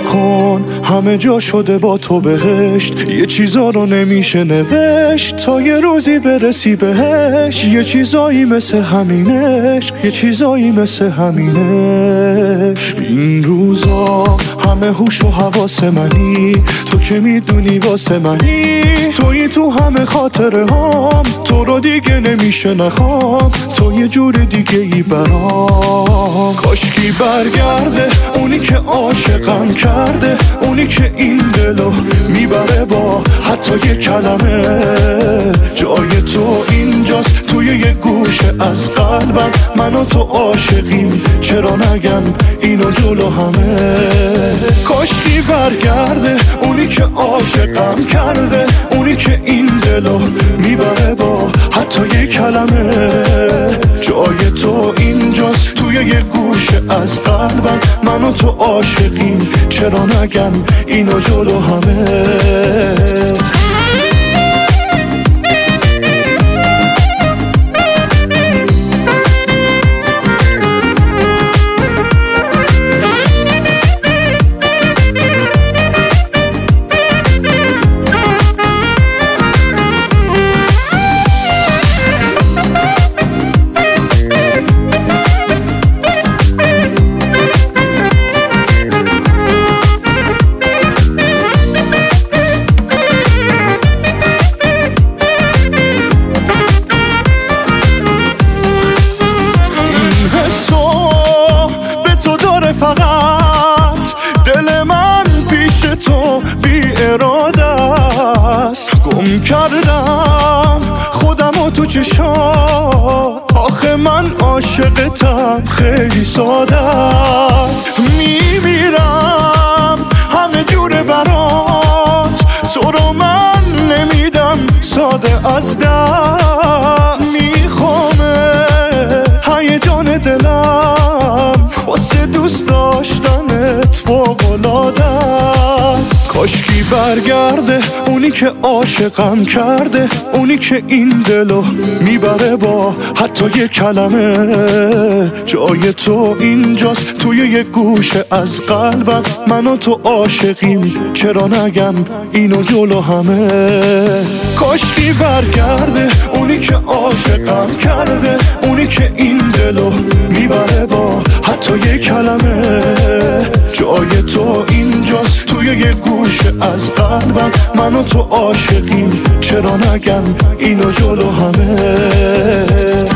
کن، همه جا شده با تو بهشت. یه چیزا رو نمیشه نوشت تا یه روزی برسی بهش. یه چیزایی مثل همینش، یه چیزایی مثل همینش. این روزا همه هوش و حواس منی، تو که میدونی واسه منی. تویی تو همه خاطره هام، تو رو دیگه نمیشه نخوام، تو یه جور دیگه ای برام. کاشکی برگرده اونی که عاشقم کرده، اونی که این دلو میبره با حتی یه کلمه. جای تو اینجاست توی یه گوشه از قلبم، من و تو عاشقیم، چرا نگم اینو جلو همه. کاشکی برگرده اونی که عاشقم کرده، اونی که این دلو میبره با حتی یه کلمه. جای تو اینجاست توی یه گوشه از قلبم، من و تو عاشقیم، چرا نگم اینو جلو همه. فقط دل من پیش تو بی اراده است، گم کردم خودم و تو چشات. آخه من عاشقتم خیلی ساده است، میمیرم همه جور برات، تو رو من نمیدم ساده از دست. میخوامه هیجان دلم واسه دوست داشتنت فوق‌العاده است. کاشکی برگرده اونی که عاشقم کرده، اونی که این دلو میبره با حتی یه کلمه. جای تو اینجاست توی یه گوشه از قلبم، من و تو عاشقیم، چرا نگم اینو جلو همه. کاشکی برگرده اونی که عاشقم کرده، اونی که این دلو میبره با حتی یه کلمه. جای تو اینجاست توی یه گوشه از قلبم، من و تو عاشقیم، چرا نگم اینو جلو همه.